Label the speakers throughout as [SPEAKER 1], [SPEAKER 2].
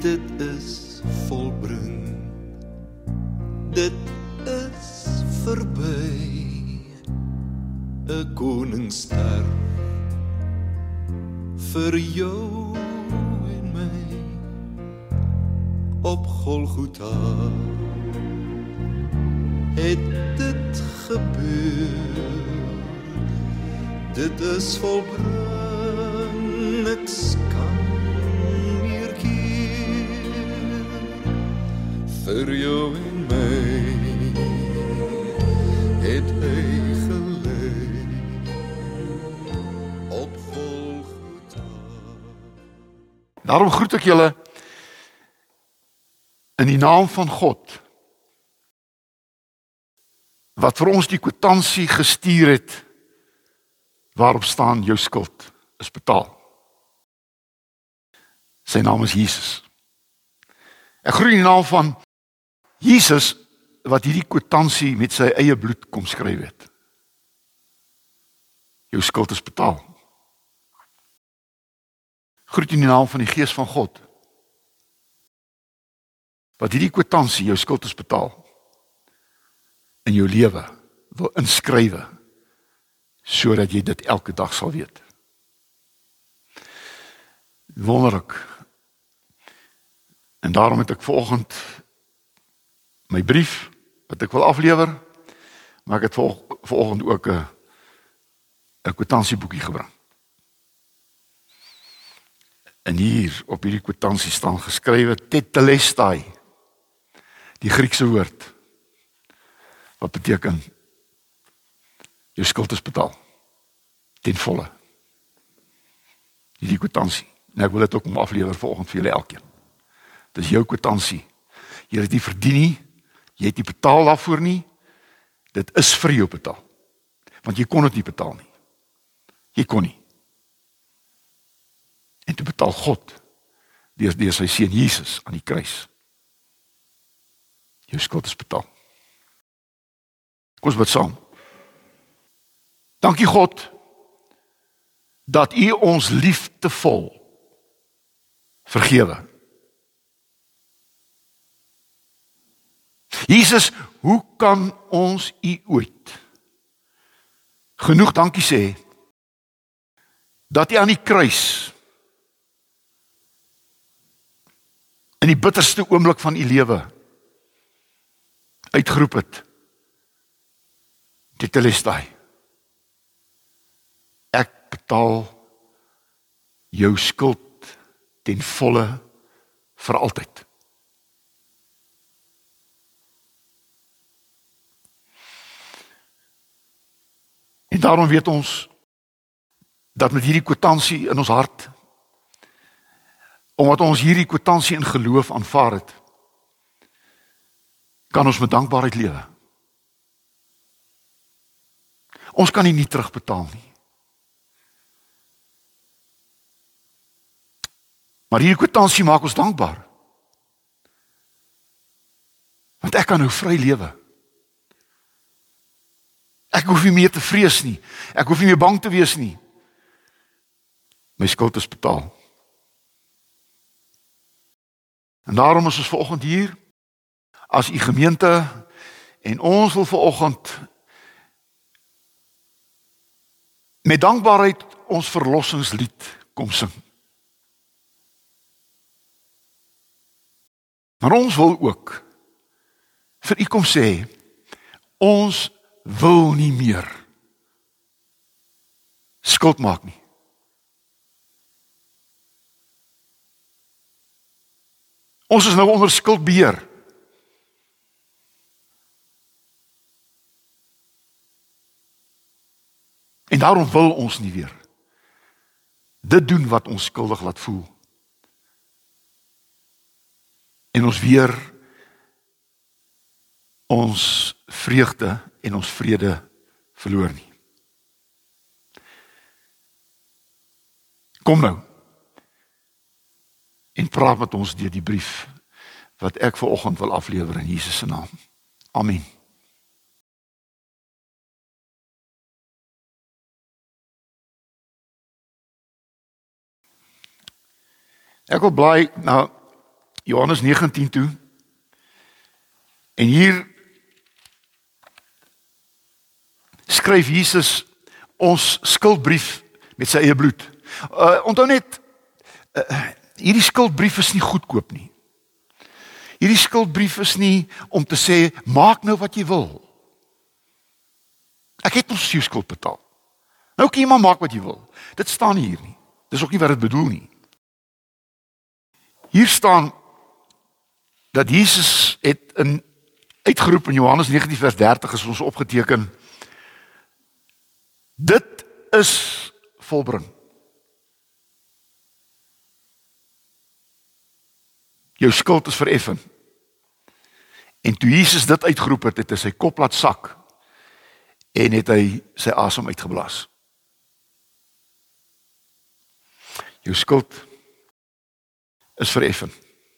[SPEAKER 1] dit is volbring, dit is verby. 'n koning sterf vir jou en my op Golgotha. Het dit gebeur, dit is volbring, niks kan meer keer vir jou en my het hy gelei op Golgotha.
[SPEAKER 2] Daarom groet ek julle in die naam van God, wat vir ons die kwitansie gestuur het, waarop staan jou skuld is betaal. Sy naam is Jesus. Ek groet in die naam van Jesus, wat hierdie kwitansie met sy eie bloed kom skryf het. Jou skuld is betaal. Groet in die naam van die Gees van God, wat hierdie kwitansie, jou skuld is betaal, in jou lewe wil inskrywe, sodat jy dit elke dag sal weet. Wonderlik. En daarom het ek vanoggend my brief, wat ek wil aflewer, maar ek het vanoggend ook 'n kwitansieboekie gebring. En hier op hierdie kwitansie staan geskrywe tetelestai, die Griekse woord, wat beteken jou skuld is betaal, ten volle. Hierdie kwitansie. En ek wil dit ook om aflewer vanoggend vir julle elkeen. Dis jou kwitansie. Jy het nie verdien nie, jy het nie betaal daarvoor nie, dit is vir jou betaal. Want jy kon dit nie betaal nie. Jy kon nie. En toe betaal God deur sy seun Jesus aan die kruis. Jou skuld is betaal. Kom ons bid saam. Dankie God, dat U ons liefdevol vergewe. Jesus, hoe kan ons U ooit genoeg dankie sê, dat U aan die kruis, in die bitterste oomblik van U lewe, uitgeroep het, tetelestai, ek betaal jou skuld ten volle vir altyd. En daarom weet ons, dat met hierdie kwitansie in ons hart, omdat ons hierdie kwitansie in geloof aanvaar het, kan ons met dankbaarheid lewe. Ons kan nie terugbetaal nie. Maar hierdie kwitansie maak ons dankbaar. Want ek kan nou vry lewe. Ek hoef nie meer te vrees nie. Ek hoef nie meer bang te wees nie. My skuld is betaal. En daarom is ons vanoggend hier, as U gemeente, en ons wil vanoggend met dankbaarheid ons verlossingslied kom sing. Maar ons wil ook vir U kom sê, ons wil nie meer skuld maak nie. Ons is nou onder skuldbeheer. En daarom wil ons nie weer dit doen wat ons skuldig laat voel. En ons weer ons vreugde en ons vrede verloor nie. Kom nou en praat met ons deur die brief wat ek vanoggend wil aflewer in Jesus se naam. Amen. Ek wil blaai na Johannes 19 toe. En hier skryf Jesus ons skuldbrief met sy eie bloed. Onthou net, hierdie skuldbrief is nie goedkoop nie. Hierdie skuldbrief is nie om te sê, maak nou wat jy wil. Ek het ons jou skuld betaal. Nou kan jy maar maak wat jy wil. Dit staan hier nie. Dis ook nie wat dit bedoel nie. Hier staan dat Jesus het uitgeroep in Johannes 19 vers 30 is ons opgeteken. Dit is volbring. Jou skuld is vereffen. En toe Jesus dit uitgeroep het, het hy sy kop laat sak en het hy sy asem uitgeblaas. Jou skuld is vereffen.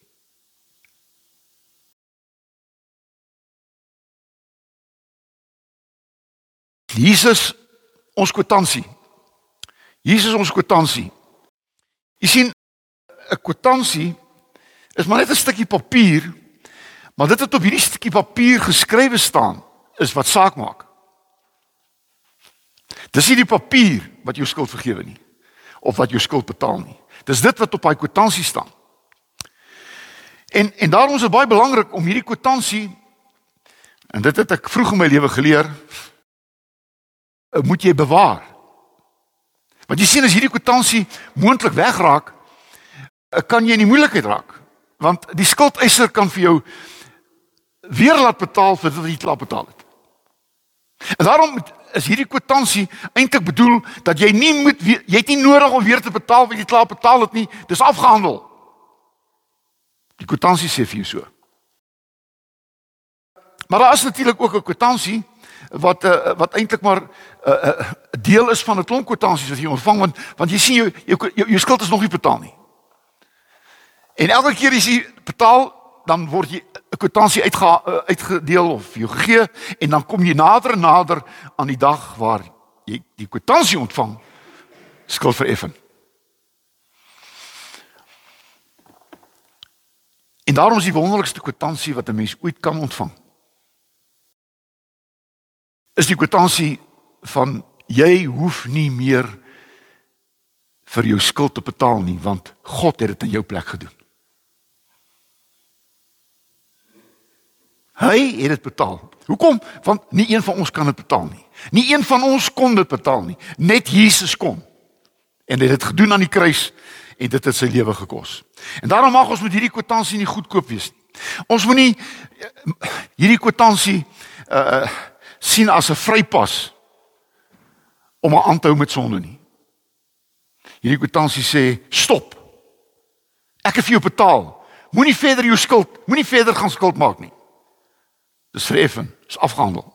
[SPEAKER 2] Jesus, ons kwitansie. Jesus, ons kwitansie. Jy sien, 'n kwitansie is maar net 'n stukkie papier, maar dit wat op hierdie stukkie papier geskrywe staan, is wat saak maak. Dis nie die papier wat jou skuld vergewe nie, of wat jou skuld betaal nie. Dis dit wat op daai kwitansie staan. En daarom is dit baie belangrik om hierdie kwitansie, en dit het ek vroeg in my lewe geleer, moet jy bewaar. Want jy sien, as hierdie kwitansie moontlik wegraak, kan jy in die moeilikheid raak. Want die skuldeiser kan vir jou weer laat betaal vir wat jy te laat betaal het. En daarom is hierdie kwitansie eintlik bedoel dat jy het nie nodig om weer te betaal wat jy te laat betaal het nie. Dis afgehandel. Die kwitansie sê vir jou so. Maar daar is natuurlik ook 'n kwitansie wat eintlik maar 'n deel is van 'n klomp kwitansies wat jy ontvang, want jy sien jou skuld is nog nie betaal nie. En elke keer as jy betaal, dan word jy 'n kwitansie uitgedeel of jou gegee, en dan kom jy nader en nader aan die dag waar jy die kwitansie ontvang, skuld vereffen. En daarom is die wonderlikste kwitansie wat 'n mens ooit kan ontvang, is die kwitansie van jy hoef nie meer vir jou skuld te betaal nie, want God het dit in jou plek gedoen. Hy het dit betaal. Hoekom? Want nie een van ons kan dit betaal nie. Nie een van ons kon dit betaal nie. Net Jesus kon. En hy het dit gedoen aan die kruis, en dit het sy lewe gekos. En daarom mag ons met hierdie kwitansie nie goedkoop wees nie. Ons moet nie hierdie kwitansie sien as 'n vrypas om aan te hou met sonde nie. Hierdie kwitansie sê, stop. Ek het vir jou betaal. Moenie verder jou skuld, moenie verder gaan skuld maak nie. Dis vereffen, dis afgehandel.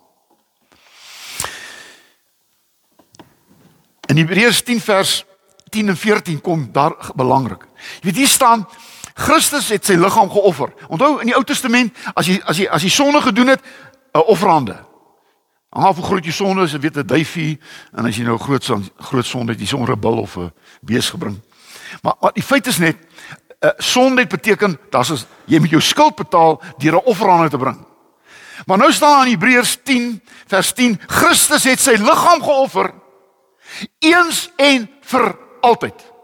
[SPEAKER 2] In Hebreërs 10 vers 10 en 14 kom daar belangrik. Jy weet, hier staan, Christus het sy liggaam geoffer. Onthou, in die Ou Testament, as jy sonde gedoen het, 'n offerande. Hang af hoe groot jy sonde is, jy weet 'n duifie, en as jy nou groot sonde het, jy so 'n rebel of 'n bees gebring. Maar die feit is net, sonde beteken, jy moet jou skuld betaal deur 'n offerande te bring. Maar nou staan in Hebreërs 10 vers 10, Christus het sy liggaam geoffer, eens en vir altyd.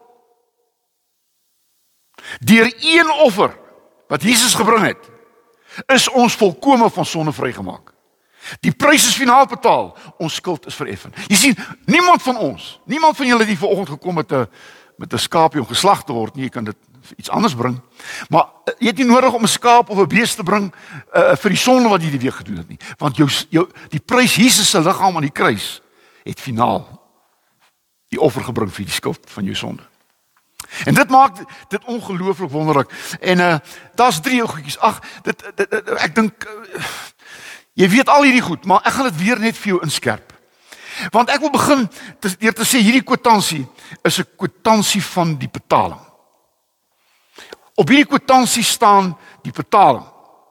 [SPEAKER 2] Deur een offer wat Jesus gebring het, is ons volkome van sonde vrygemaak. Die prys is finaal betaal, ons skuld is vereffen. Jy sien, niemand van julle die vanoggend gekom met 'n skaapie om geslag te word nie, jy kan dit iets anders bring. Maar jy het nie nodig om 'n skaap of 'n bees te bring vir die sonde wat jy die week gedoen het nie. Want die prys, Jesus se liggaam aan die kruis, het finaal die offer gebring vir die skuld van jou sonde. En dit maak dit ongelooflik wonderlik. En daar's 3 goedjies. Ag, ek dink jy weet al hierdie goed, maar ek gaan dit weer net vir jou inskerp. Want ek wil begin deur te sê hierdie kwitansie is 'n kwitansie van die betaling. Op hierdie kwitansie staan die betaling.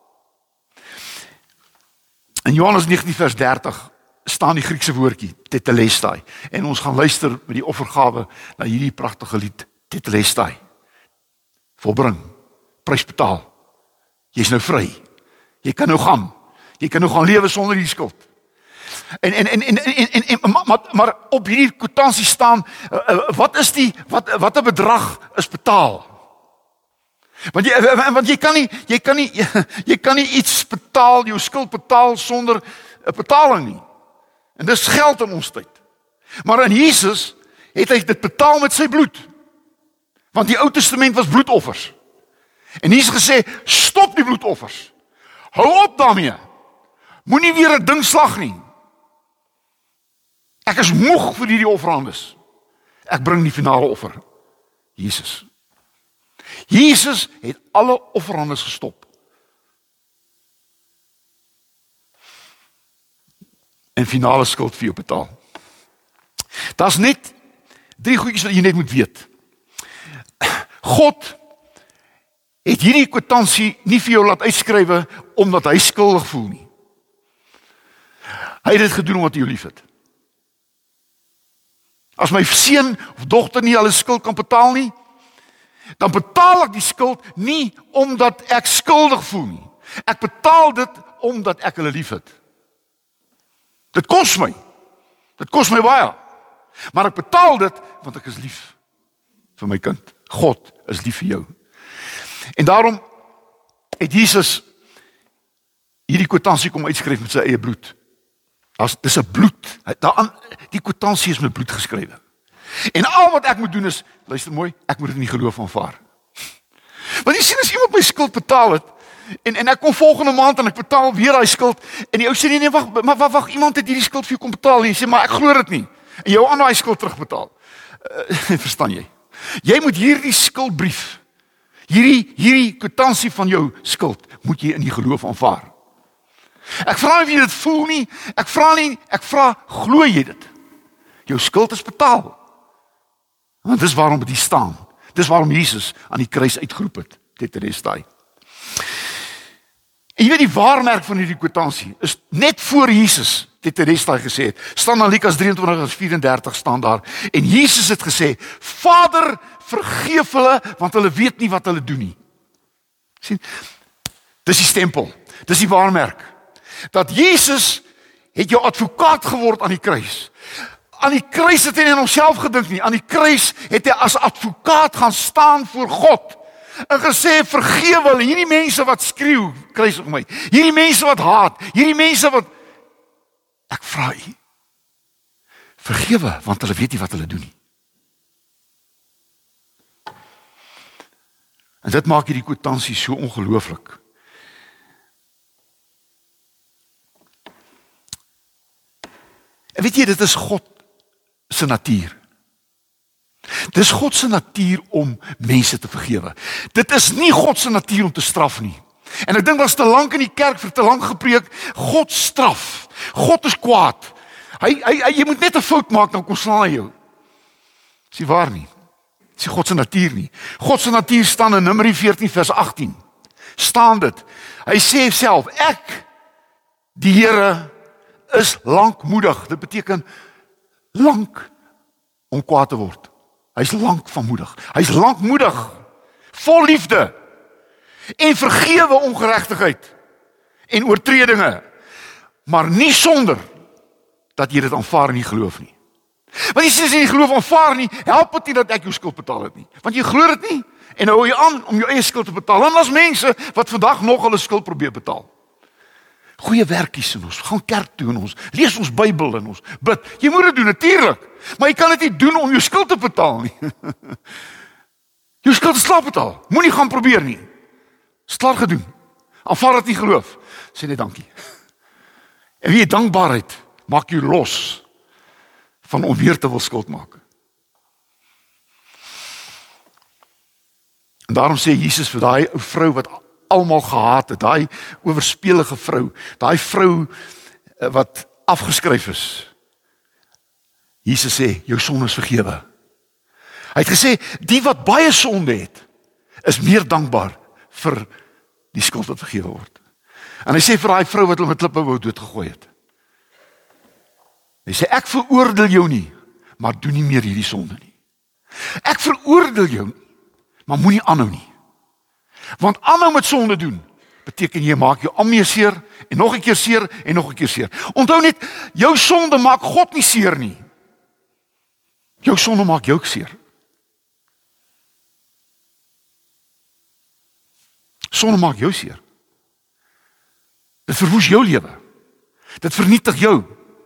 [SPEAKER 2] In Johannes 19 vers 30 staan die Griekse woordjie tetelestai, en ons gaan luister met die offergawe na hierdie pragtige lied tetelestai. Volbring, prys betaal. Jy's nou vry. Jy kan nou gaan. Jy kan nou gaan lewe sonder die skuld. Maar op hierdie kwitansie staan, wat 'n bedrag is betaal? Want jy kan nie iets betaal, jou skuld betaal sonder 'n betaling nie. En dis geld in ons tyd. Maar in Jesus het hy dit betaal met sy bloed. Want die Ou Testament was bloedoffers. En Jesus gesê, stop die bloedoffers. Hou op daarmee. Moenie weer 'n ding slag nie. Ek is moeg vir hierdie offerandes. Ek bring die finale offer. Jesus. Jesus het alle offerandes gestop. En finale skuld vir jou betaal. Daar's net 3 goedjies wat jy net moet weet. God het hierdie kwitansie nie vir jou laat uitskrywe omdat hy skuldig voel nie. Hy het dit gedoen omdat hy jou liefhet. As my seun of dogter nie hulle skuld kan betaal nie, dan betaal ek die skuld nie omdat ek skuldig voel nie. Ek betaal dit omdat ek hulle liefhet. Dit kos my. Dit kos my baie. Maar ek betaal dit want ek is lief vir my kind. God is lief vir jou. En daarom het Jesus hierdie kwitansie kom uitskryf met sy eie bloed. Dis 'n bloed. Die kwitansie is met bloed geskrywe. En al wat ek moet doen is, luister mooi, ek moet dit in die geloof aanvaar. Want jy sien, as iemand my skuld betaal het, en ek kom volgende maand en ek betaal weer daai skuld, en die ou sê nee, wag, iemand het hierdie skuld vir jou kom betaal, en jy sê, maar ek glo dit nie, en jou aan daai skuld terugbetaal. Verstaan jy? Jy moet hierdie skuldbrief, hierdie kwitansie van jou skuld, moet jy in die geloof aanvaar. Ek vra nie of jy dit voel nie, ek vra, glo jy dit? Jou skuld is betaal. Want dis waarom dit staan. Dis waarom Jesus aan die kruis uitgeroep het, tetelestai. En jy weet die waarmerk van hierdie kwitansie is net voor Jesus tetelestai gesê het. Staan in Lukas 23:34 staan daar. En Jesus het gesê, Vader, vergeef hulle, want hulle weet nie wat hulle doen nie. Sien? Dis die stempel. Dis die waarmerk. Dat Jesus het jou advokaat geword aan die kruis. Aan die kruis het hy nie aan homself gedink nie. Aan die kruis het hy as advokaat gaan staan voor God. En gesê, vergewe hulle, hierdie mense wat skreeu, kruisig my. Hierdie mense wat haat, hierdie mense wat... Ek vra u, vergewe, want hulle weet nie wat hulle doen nie. En dit maak hierdie kwitansie so ongelooflik. En weet jy, dit is God se natuur. Dis God se natuur om mense te vergewe. Dit is nie God se natuur om te straf nie. En ek dink was te lank in die kerk vir te lank gepreek, God straf. God is kwaad. Jy moet net 'n fout maak, dan kom slaan hy jou. Dis nie waar nie. Dis nie God se natuur nie. God se natuur staan in Numeri 14 vers 18. Staan dit. Hy sê self, ek, die Here, is lankmoedig. Dit beteken lank om kwaad te word. Hy's lank van moedig. Hy's lankmoedig, vol liefde en vergewe ongeregtigheid en oortredinge, maar nie sonder dat jy dit aanvaar en nie geloof nie. Want jy sê as jy nie geloof aanvaar nie, help dit nie dat ek jou skuld betaal het nie. Want jy glo dit nie en hou jy aan om jou eie skuld te betaal. En daar's mense wat vandag nog hulle skuld probeer betaal. Goeie werkies in ons, gaan kerk toe en ons lees ons Bybel en ons bid. Jy moet dit doen natuurlik, maar jy kan dit nie doen om jou skuld te betaal nie. Jou skuld is klaar betaal. Moenie gaan probeer nie. Is klaar gedoen. Aanvaar dit nie geloof. Sê net dankie. En wie dankbaarheid maak jou los van om weer te wil skuld maak. En daarom sê Jesus vir daai ou vrou wat almal gehaat het, daai oorspelige vrou, daai vrou wat afgeskryf is. Jesus sê, jou sonde is vergewe. Hy het gesê, die wat baie sonde het, is meer dankbaar vir die skuld wat vergewe word. En hy sê vir daai vrou wat hom met klippe wou doodgegooi het. Hy sê, ek veroordeel jou nie, maar doen nie meer hierdie sonde nie. Ek veroordeel jou nie, maar moenie aanhou nie. Want aanhou met sonde doen, beteken jy maak jou al meer seer, en nog 'n keer seer, en nog 'n keer seer. Onthou net, jou sonde maak God nie seer nie. Jou sonde maak jou seer. Sonde maak jou seer. Dit verwoes jou lewe. Dit vernietig jou.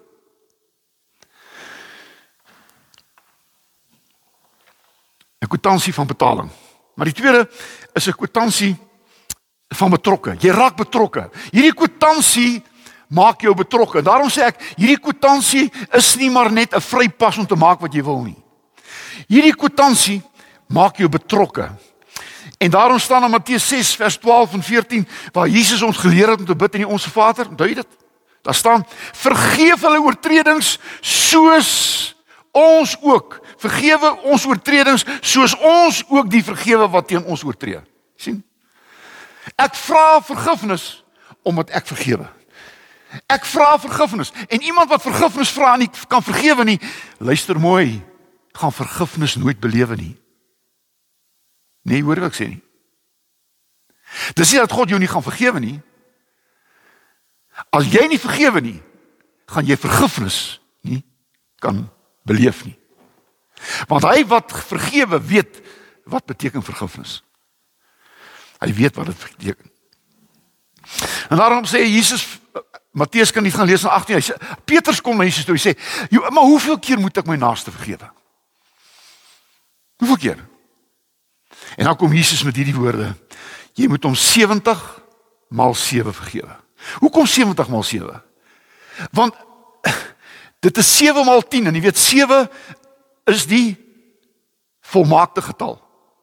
[SPEAKER 2] Een kwitansie van betaling. Maar die tweede is 'n kwitansie van betrokke. Jy raak betrokke. Hierdie kwitansie maak jou betrokke. Daarom sê ek, hierdie kwitansie is nie maar net 'n vrypas om te maak wat jy wil nie. Hierdie kwitansie maak jou betrokke. En daarom staan in Matteus 6 vers 12 en 14 waar Jesus ons geleer het om te bid in die Onse Vader. Onthou jy dit? Daar staan: vergeef hulle oortredings soos ons ook. Vergewe ons oortredings soos ons ook die vergewe wat teen ons oortree. sien? Ek vra vergifnis omdat ek vergewe. Ek vra vergifnis. En iemand wat vergifnis vra en nie kan vergewe nie, luister mooi, gaan vergifnis nooit belewe nie. Nee, hoor wat ek sê nie. Dis nie dat God jou nie gaan vergewe nie. As jy nie vergewe nie, gaan jy vergifnis nie kan beleef nie. Want hy wat vergewe weet wat beteken vergifnis. Hy weet wat dit beteken. En daarom sê Jesus, Matteus kan nie gaan lees in 18, hy sê, Petrus kom na Jesus toe, hy sê, maar hoeveel keer moet ek my naaste vergewe? Hoeveel keer? En dan kom Jesus met hierdie woorde, jy moet hom 70 maal 7 vergewe. Hoekom 70 maal 7? Want dit is 7 maal 10 en jy weet 7 is die volmaakte getal.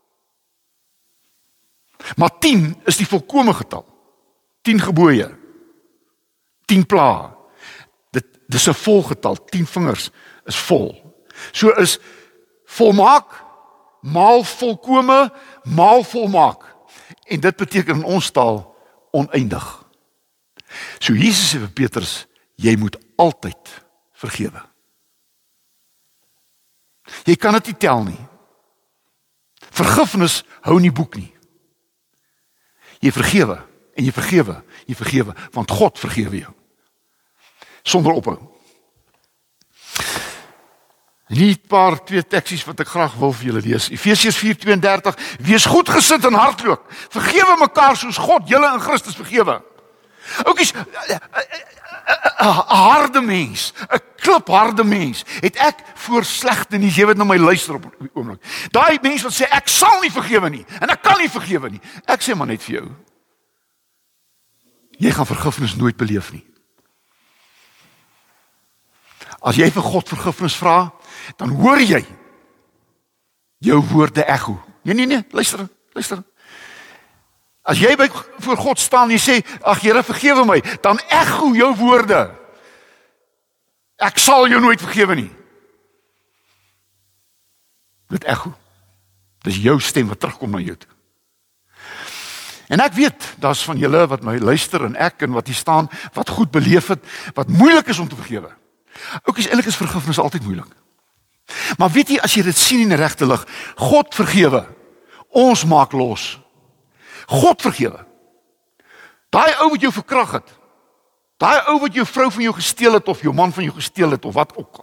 [SPEAKER 2] Maar 10 is die volkome getal. 10 gebooie. 10 plaae. Dit is 'n volgetal. 10 vingers is vol. So is volmaak maal volkome maal volmaak. En dit beteken in ons taal oneindig. So Jesus sê vir Petrus, jy moet altyd vergewe. Jy kan dit nie tel nie. Vergifnis hou nie boek nie. Jy vergewe en jy vergewe, want God vergewe jou. Sonder ophou. Nie twee teksies wat ek graag wil vir julle lees. Efesiërs 4:32, wees goedgesind en hartlik. Vergewe mekaar soos God julle in Christus vergewe. Oukies, 'n harde mens, 'n klipharde mens, het ek voor slegte nie, jy weet na my luister op die oomblik. Daai mens wat sê, ek sal nie vergewe nie, en ek kan nie vergewe nie. Ek sê maar net vir jou, jy gaan vergifnis nooit beleef nie. As jy vir God vergifnis vra, dan hoor jy jou woorde echo. Nee, luister. As jy voor God staan en jy sê, ag Here, vergewe my, dan echo jou woorde. Ek sal jou nooit vergewe nie. Dit echo. Dis jou stem wat terugkom na jou toe. En ek weet, daar's van julle wat my luister en ek en wat hier staan, wat goed beleef het, wat moeilik is om te vergewe. Oukies, eintlik is vergifnis altyd moeilik. Maar weet jy, as jy dit sien in die regte lig, God vergewe, ons maak los. God vergewe. Daai ou wat jou verkrag het, daai ou wat jou vrou van jou gesteel het, of jou man van jou gesteel het, of wat ook al.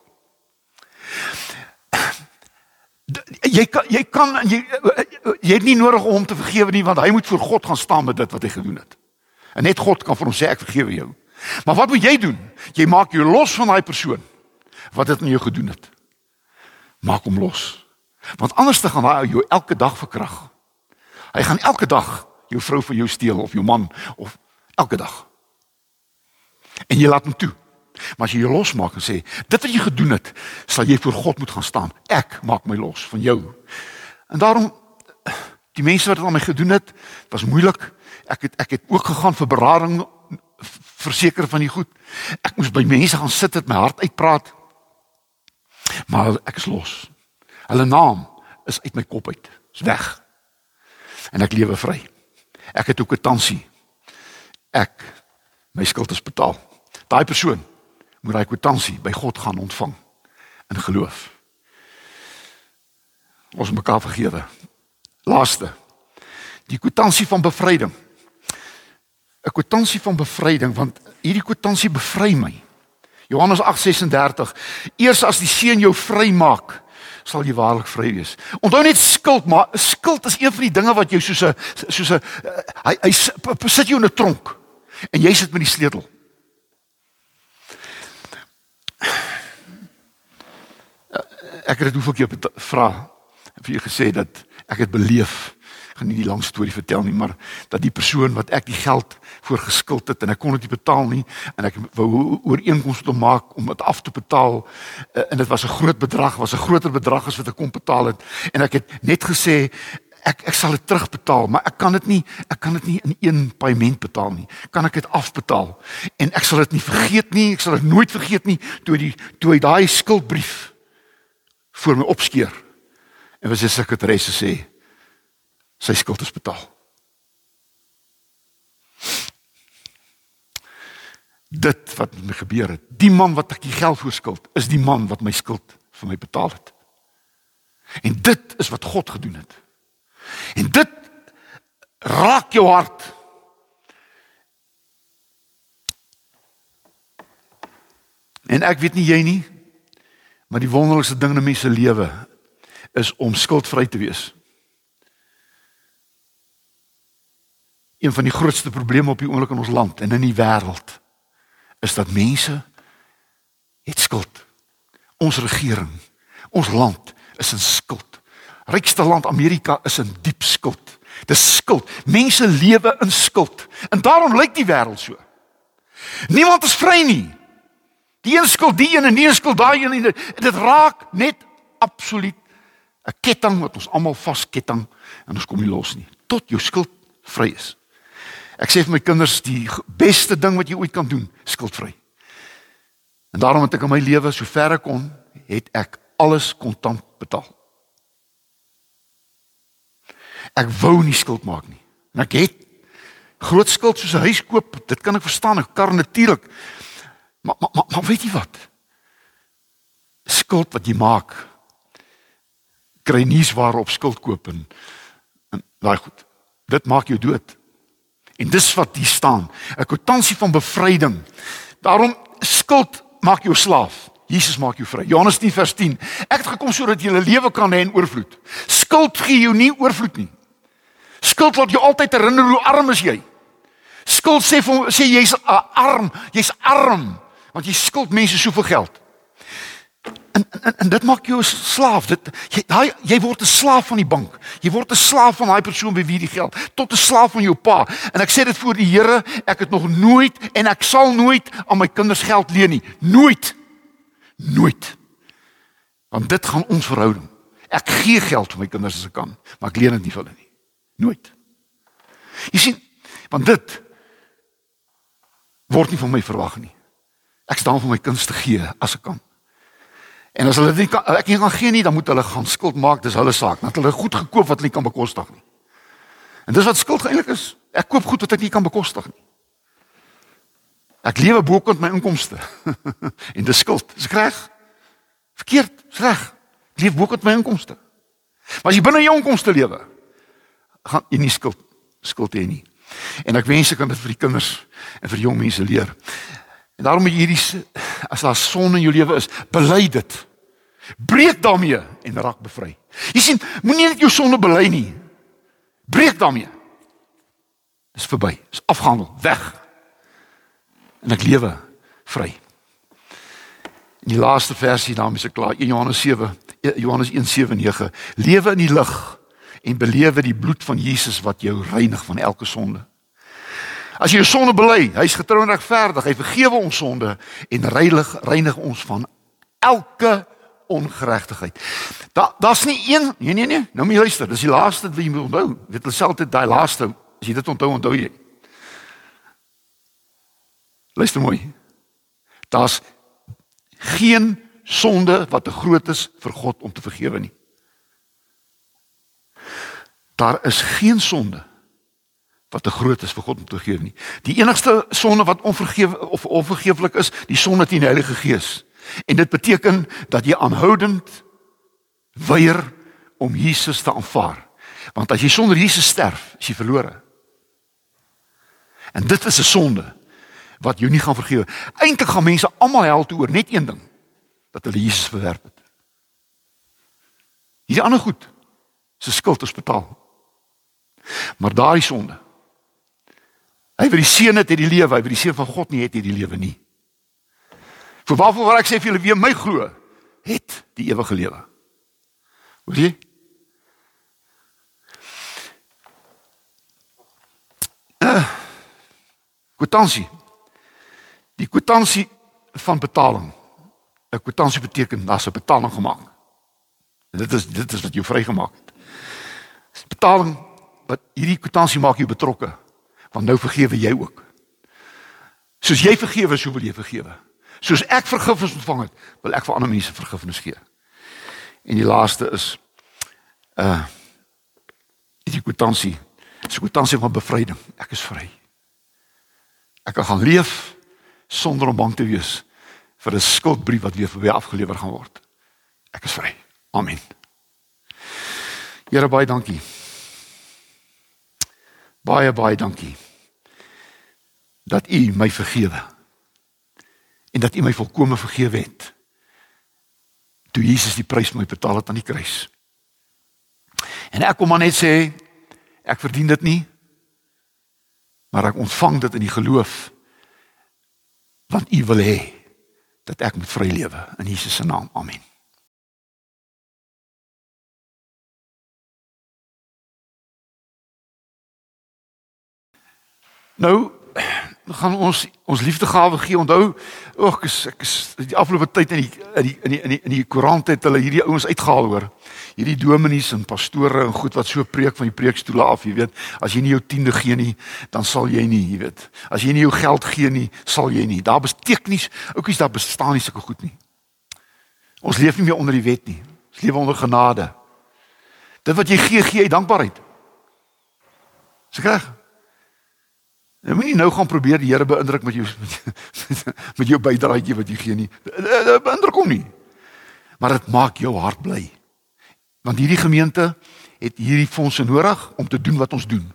[SPEAKER 2] Jy het nie nodig om hom te vergewe nie, want hy moet voor God gaan staan met dit wat hy gedoen het. En net God kan vir hom sê, ek vergewe jou. Maar wat moet jy doen? Jy maak jou los van daai persoon wat dit aan jou gedoen het. Maak hom los. Want anders dan gaan hy jou elke dag verkrag. Hy gaan elke dag jou vrou van jou steel, of jou man, of elke dag. En jy laat hom toe. Maar as jy jou losmaak en sê, dit wat jy gedoen het, sal jy voor God moet gaan staan. Ek maak my los van jou. En daarom, die mense wat het aan my gedoen het, was moeilik. Ek het ook gegaan vir berading, verseker van die goed. Ek moes by mense gaan sit, het my hart uitpraat. Maar ek is los. Hulle naam is uit my kop uit. Is weg. En ek lewe vry. Ek het ook 'n kwitansie. My skuld is betaal. Daai persoon moet daai kwitansie by God gaan ontvang in geloof. Ons mekaar vergewe. Laaste. Die kwitansie van bevryding. 'n Kwitansie van bevryding, want hierdie kwitansie bevry my. Johannes 8:36, eers as die Seun jou vry maak, sal jy waarlik vry wees. Onthou net skuld, maar skuld is een van die dinge wat jou hy sit jou in 'n tronk, en jy sit met die sleutel. Ek het dit hoeveel keer vra, vir jou gesê dat ek het beleef, ek gaan nie die lang storie vertel nie, maar dat die persoon wat ek die geld voor geskuld het, en ek kon dit nie betaal nie, en ek wou ooreenkoms met hom maak om dit af te betaal, en dit was 'n groot bedrag, was 'n groter bedrag as wat ek kon betaal het, en ek het net gesê, ek sal dit terugbetaal, maar ek kan dit nie in een paaiement betaal nie, kan ek dit afbetaal, en ek sal dit nie vergeet nie, ek sal dit nooit vergeet nie, toe hy daai skuldbrief voor my opskeer, en was die sekretaresse sê, sy skuld is betaal. Dit wat met my gebeur het, die man wat ek die geld voor skuld, is die man wat my skuld vir my betaal het. En dit is wat God gedoen het. En dit raak jou hart. En ek weet nie jy nie, maar die wonderlikste ding in 'n mens se lewe is om skuldvry te wees. Een van die grootste probleme op die oomblik in ons land en in die wêreld is dat mense het skuld. Ons regering, ons land is in skuld. Rykste land Amerika is in diep skuld. Dis skuld. Mense lewe in skuld. En daarom lyk die wêreld so. Niemand is vry nie. Die een skuld die een en die een skuld daai een. En dit raak net absoluut 'n ketting wat ons almal vasketting en ons kom nie los nie. Tot jou skuld vry is. Ek sê vir my kinders, die beste ding wat jy ooit kan doen, skuldvry. En daarom het ek in my lewe, so ver ek kon, het ek alles kontant betaal. Ek wou nie skuld maak nie. En ek het groot skuld soos 'n huis koop, dit kan ek verstaan, 'n kar natuurlik. Maar weet jy wat? Skuld wat jy maak, kry nuusware op skuld koop en daai goed. Dit maak jou dood. En dis wat hier staan, 'n kwitansie van bevryding. Daarom skuld maak jou slaaf. Jesus maak jou vry. Johannes 10 vers 10. Ek het gekom sodat jy 'n lewe kan hê in oorvloed. Skuld gee jou nie oorvloed nie. Skuld laat jou altyd herinner hoe arm is jy. Skuld sê jy's arm, want jy skuld mense soveel geld. En dit maak jou 'n slaaf. Jy word 'n slaaf van die bank. Jy word 'n slaaf van daai persoon by wie die geld, tot 'n slaaf van jou pa. En ek sê dit voor die Here, ek het nog nooit en ek sal nooit aan my kinders geld leen nie. Nooit. Want dit gaan ons verhouding. Ek gee geld vir my kinders as ek kan, maar ek leen dit nie vir hulle nie. Nooit. Jy sien, want dit word nie van my verwag nie. Ek staan vir my kinders te gee as ek kan. En as hulle dit ek nie kan gee nie, dan moet hulle gaan skuld maak, dis hulle saak. Dat hulle goed gekoop wat hulle nie kan bekostig nie. En dis wat skuld eintlik is. Ek koop goed wat ek nie kan bekostig nie. Ek lewe bokant my inkomste. En dis skuld. Is ek reg? Verkeerd, is reg. Ek leef bokant my inkomste. Maar as jy binne jou inkomste lewe, gaan jy nie skuld hê nie. En ek wens ek kan dit vir die kinders en vir jong mense leer. En daarom moet jy as daar sonde in jou lewe is, bely dit. Breek daarmee en raak bevry. Jy sien, moenie net jou sonde bely nie. Breek daarmee. Dis verby, dis afgehandel, weg. En ek lewe vry. In die laaste versie daarmee is ek klaar, Johannes 1:7-9. Lewe in die lig en belewe die bloed van Jesus wat jou reinig van elke sonde. As jy jou sonde bely, hy is getrou en regverdig, hy vergewe ons sonde en reinig ons van elke ongeregtigheid. Daar's nie een, nee, nou moet jy luister, dis die laaste wat jy moet onthou. Dit is altyd daai laaste, as jy dit onthou jy. Luister mooi. Daar's geen sonde wat te groot is vir God om te vergewe nie. Daar is geen sonde wat te groot is vir God om te vergewe nie. Die enigste sonde wat onvergeeflik is, die sonde teen die Heilige Gees. En dit beteken dat jy aanhoudend weier om Jesus te aanvaar. Want as jy sonder Jesus sterf, is jy verlore. En dit is 'n sonde wat jou nie gaan vergewe. Eintlik gaan mense almal hel toe oor net een ding, dat hulle Jesus verwerp het. Hierdie ander goed, sy skuld is betaal. Maar daai sonde, hy wat die seun het, het die lewe, hy wat die seun van God nie het, het die lewe nie. Vir waarvoor waar ek sê vir julle, wie in my glo, het die ewige lewe. Hoor jy? Kwitansie. Die kwitansie van betaling. 'n Kwitansie beteken, daar's 'n betaling gemaak. En dit is wat jou vrygemaak het. Betaling, wat hierdie kwitansie maak jou betrokke, want nou vergewe jy ook. Soos jy vergewe, so wil jy vergewe. Soos ek vergifnis ontvang het, wil ek vir ander mense vergifnis gee. En die laaste is, die kwitansie, is 'n kwitansie van bevryding. Ek is vry. Ek kan gaan leef, sonder om bang te wees, vir 'n skuldbrief wat weer vir my afgelewer gaan word. Ek is vry. Amen. Here, baie dankie. Baie, baie dankie. Dat U my vergewe. En dat U my volkome vergewe het. Toe Jesus die prys vir my betaal het aan die kruis. En ek kom maar net sê, ek verdien dit nie, maar ek ontvang dit in die geloof, want U wil hê, dat ek moet vry lewe, in Jesus se naam, amen. Nou, gaan ons liefdegawe gee, onthou, ek is die afgelope tyd in die koerant het hulle hierdie ouens uitgehaal hoor, hierdie dominees en pastore en goed wat so preek van die preekstoele af, jy weet, as jy nie jou 10de gee nie, dan sal jy nie, jy weet, as jy nie jou geld gee nie, sal jy nie, daar bestaan nie sulke goed nie. Ons leef nie meer onder die wet nie, ons leef onder genade. Dit wat jy gee jy dankbaarheid. Is ek reg? Jy moet nie nou gaan probeer die Here beïndruk met jou bydraaitjie wat jy gee nie. Beïndruk hom nie. Maar dit maak jou hart bly. Want hierdie gemeente het hierdie fondse nodig om te doen wat ons doen.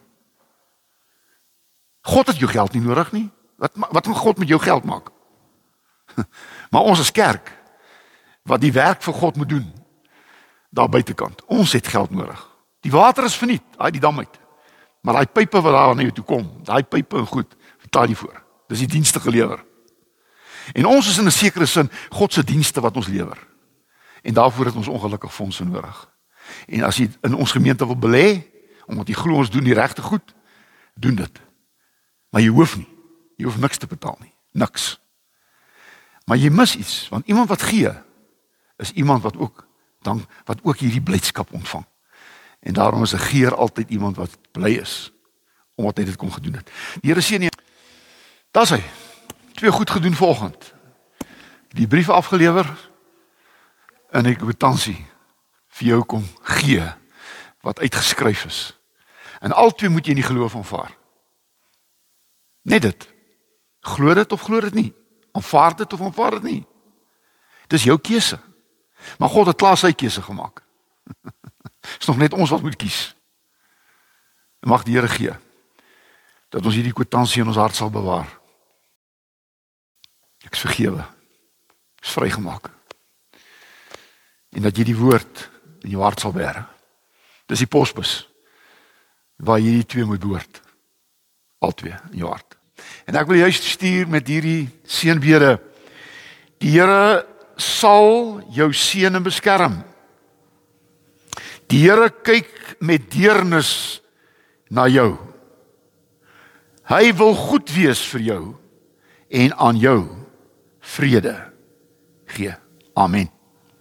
[SPEAKER 2] God het jou geld nie nodig nie. Wat gaan God met jou geld maak? Maar ons as kerk, wat die werk vir God moet doen, daar buitekant, ons het geld nodig. Die water is verniet, die dam uit. Maar daai pype wat daar na jou toe kom, daai pype en goed, betaal jy voor. Dis die dienste gelewer. En ons is in 'n sekere sin God se dienste wat ons lewer. En daarvoor het ons ongelukkig fondse nodig. En as jy in ons gemeente wil belê, omdat jy glo ons doen die regte goed, doen dit. Maar jy hoef nie. Jy hoef niks te betaal nie. Niks. Maar jy mis iets, want iemand wat gee, is iemand wat ook hierdie blydskap ontvang. En daarom is 'n geer altyd iemand wat bly is, omdat hy dit kom gedoen het. Die Here seën nie. Daar's hy. 2 goed gedoen vanoggend. Die brief afgelewer, en ek kwitansie vir jou kom gee, wat uitgeskryf is. En albei moet jy in die geloof aanvaar. Net dit. Glo dit of glo dit nie. Aanvaar dit of aanvaar dit nie. Dis jou keuse. Maar God het klaar sy keuse gemaak. Is nog net ons wat moet kies. Mag die Here gee, dat ons hierdie kwitansie in ons hart sal bewaar. Ek is vergewe. Ek is vrygemaak. En dat jy die woord in jou hart sal bære. Dis die posbus, waar hierdie 2 moet behoort. Al 2 in jou hart. En ek wil juist stuur met hierdie seënbede. Die Here sal jou seën en beskerm. Die Here kyk met deernis na jou. Hy wil goed wees vir jou en aan jou vrede gee. Amen.